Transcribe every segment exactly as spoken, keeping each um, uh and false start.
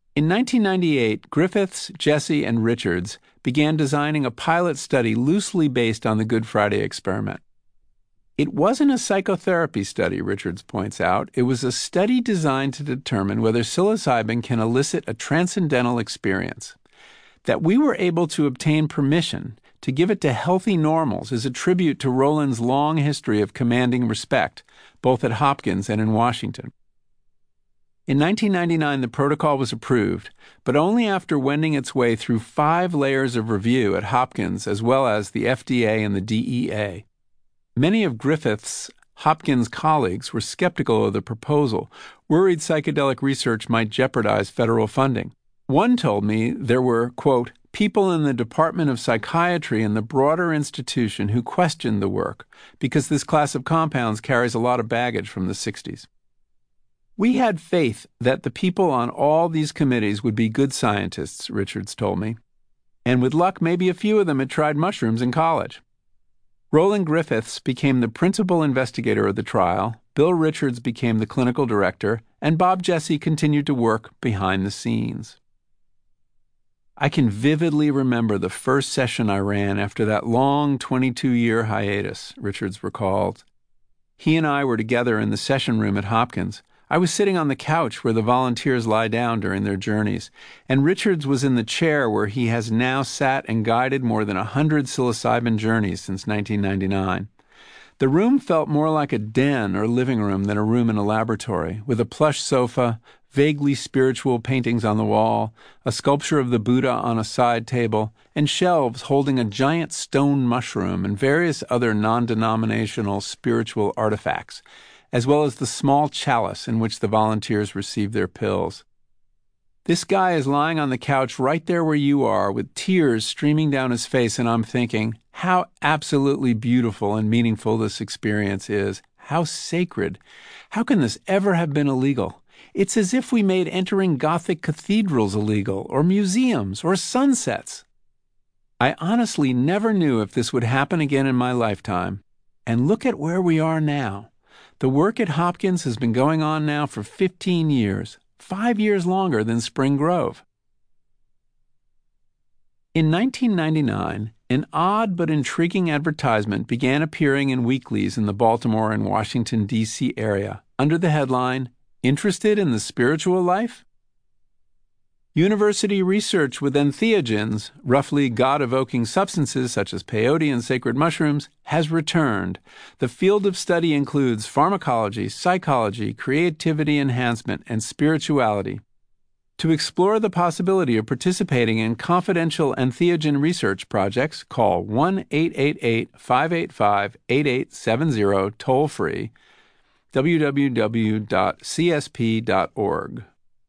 In nineteen ninety-eight, Griffiths, Jesse, and Richards began designing a pilot study loosely based on the Good Friday experiment. It wasn't a psychotherapy study, Richards points out. It was a study designed to determine whether psilocybin can elicit a transcendental experience. That we were able to obtain permission to give it to healthy normals is a tribute to Rowland's long history of commanding respect, both at Hopkins and in Washington. In nineteen ninety-nine, the protocol was approved, but only after wending its way through five layers of review at Hopkins as well as the F D A and the D E A. Many of Griffith's Hopkins colleagues were skeptical of the proposal, worried psychedelic research might jeopardize federal funding. One told me there were, quote, people in the Department of Psychiatry and the broader institution who questioned the work because this class of compounds carries a lot of baggage from the sixties. We had faith that the people on all these committees would be good scientists, Richards told me. And with luck, maybe a few of them had tried mushrooms in college. Rowland Griffiths became the principal investigator of the trial, Bill Richards became the clinical director, and Bob Jesse continued to work behind the scenes. I can vividly remember the first session I ran after that long twenty-two-year hiatus, Richards recalled. He and I were together in the session room at Hopkins. I was sitting on the couch where the volunteers lie down during their journeys, and Richards was in the chair where he has now sat and guided more than a hundred psilocybin journeys since nineteen ninety-nine. The room felt more like a den or living room than a room in a laboratory, with a plush sofa, vaguely spiritual paintings on the wall, a sculpture of the Buddha on a side table, and shelves holding a giant stone mushroom and various other non-denominational spiritual artifacts, as well as the small chalice in which the volunteers receive their pills. This guy is lying on the couch right there where you are, with tears streaming down his face, and I'm thinking, how absolutely beautiful and meaningful this experience is. How sacred. How can this ever have been illegal? It's as if we made entering Gothic cathedrals illegal, or museums, or sunsets. I honestly never knew if this would happen again in my lifetime. And look at where we are now. The work at Hopkins has been going on now for fifteen years, five years longer than Spring Grove. In nineteen ninety-nine, an odd but intriguing advertisement began appearing in weeklies in the Baltimore and Washington, D C area under the headline, Interested in the Spiritual Life? University research with entheogens, roughly God-evoking substances such as peyote and sacred mushrooms, has returned. The field of study includes pharmacology, psychology, creativity enhancement, and spirituality. To explore the possibility of participating in confidential entheogen research projects, call one eight eight eight, five eight five, eight eight seven zero toll-free, w w w dot c s p dot org.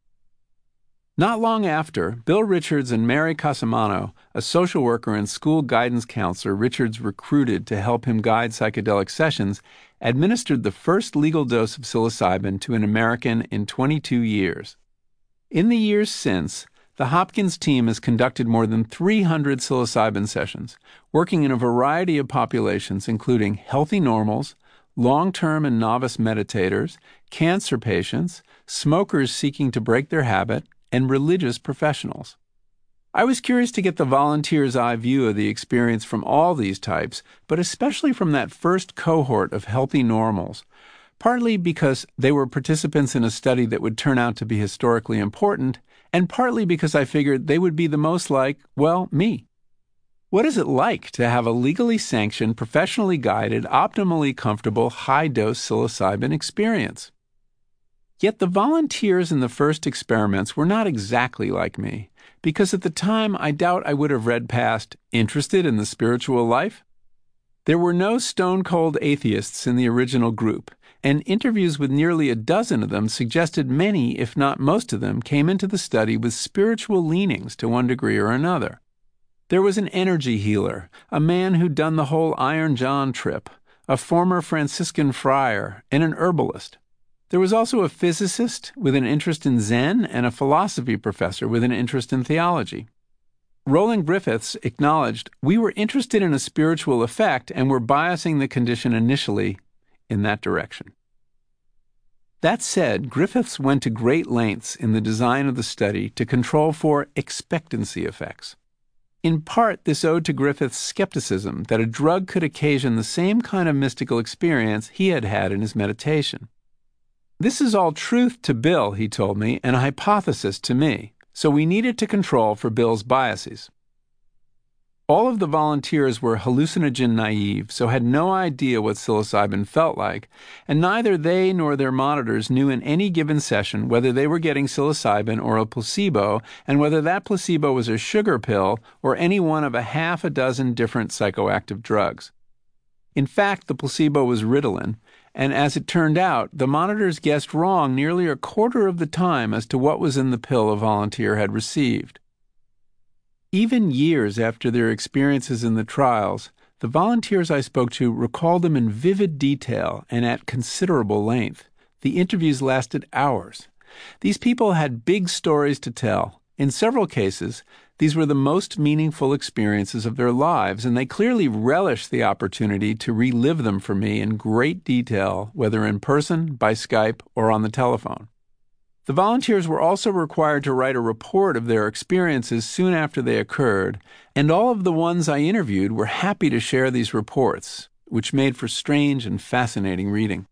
Not long after, Bill Richards and Mary Casamano, a social worker and school guidance counselor Richards recruited to help him guide psychedelic sessions, administered the first legal dose of psilocybin to an American in twenty-two years. In the years since, the Hopkins team has conducted more than three hundred psilocybin sessions, working in a variety of populations including healthy normals, long-term and novice meditators, cancer patients, smokers seeking to break their habit, and religious professionals. I was curious to get the volunteers' eye view of the experience from all these types, but especially from that first cohort of healthy normals, partly because they were participants in a study that would turn out to be historically important, and partly because I figured they would be the most like, well, me. What is it like to have a legally sanctioned, professionally guided, optimally comfortable, high-dose psilocybin experience? Yet the volunteers in the first experiments were not exactly like me, because at the time I doubt I would have read past Interested in the Spiritual Life. There were no stone-cold atheists in the original group, and interviews with nearly a dozen of them suggested many, if not most of them, came into the study with spiritual leanings to one degree or another. There was an energy healer, a man who'd done the whole Iron John trip, a former Franciscan friar, and an herbalist. There was also a physicist with an interest in Zen and a philosophy professor with an interest in theology. Rowland Griffiths acknowledged we were interested in a spiritual effect and were biasing the condition initially in that direction. That said, Griffiths went to great lengths in the design of the study to control for expectancy effects. In part, this owed to Griffiths' skepticism that a drug could occasion the same kind of mystical experience he had had in his meditation. This is all truth to Bill, he told me, and a hypothesis to me, so we needed to control for Bill's biases. All of the volunteers were hallucinogen naive, so had no idea what psilocybin felt like, and neither they nor their monitors knew in any given session whether they were getting psilocybin or a placebo, and whether that placebo was a sugar pill or any one of a half a dozen different psychoactive drugs. In fact, the placebo was Ritalin, and as it turned out, the monitors guessed wrong nearly a quarter of the time as to what was in the pill a volunteer had received. Even years after their experiences in the trials, the volunteers I spoke to recalled them in vivid detail and at considerable length. The interviews lasted hours. These people had big stories to tell. In several cases, these were the most meaningful experiences of their lives, and they clearly relished the opportunity to relive them for me in great detail, whether in person, by Skype, or on the telephone. The volunteers were also required to write a report of their experiences soon after they occurred, and all of the ones I interviewed were happy to share these reports, which made for strange and fascinating reading.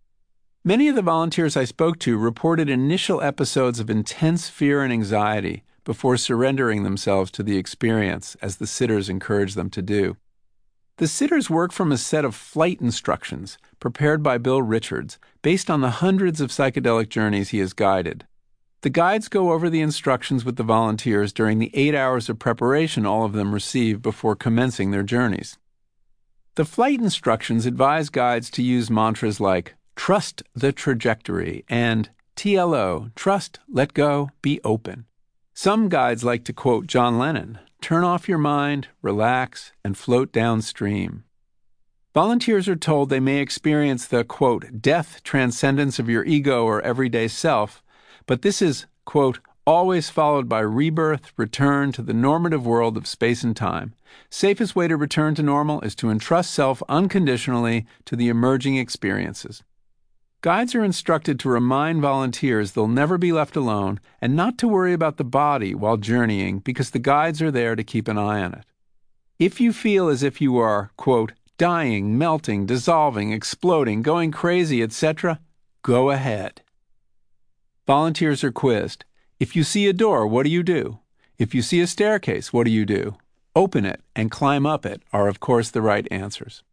Many of the volunteers I spoke to reported initial episodes of intense fear and anxiety before surrendering themselves to the experience, as the sitters encouraged them to do. The sitters work from a set of flight instructions prepared by Bill Richards based on the hundreds of psychedelic journeys he has guided. The guides go over the instructions with the volunteers during the eight hours of preparation all of them receive before commencing their journeys. The flight instructions advise guides to use mantras like "Trust the trajectory" and T L O, "Trust, let go, be open." Some guides like to quote John Lennon, "Turn off your mind, relax, and float downstream." Volunteers are told they may experience the, quote, "death transcendence of your ego or everyday self," but this is, quote, "always followed by rebirth, return to the normative world of space and time. Safest way to return to normal is to entrust self unconditionally to the emerging experiences." Guides are instructed to remind volunteers they'll never be left alone and not to worry about the body while journeying because the guides are there to keep an eye on it. If you feel as if you are, quote, "dying, melting, dissolving, exploding, going crazy, et cetera, go ahead." Volunteers are quizzed. If you see a door, what do you do? If you see a staircase, what do you do? Open it and climb up it are, of course, the right answers.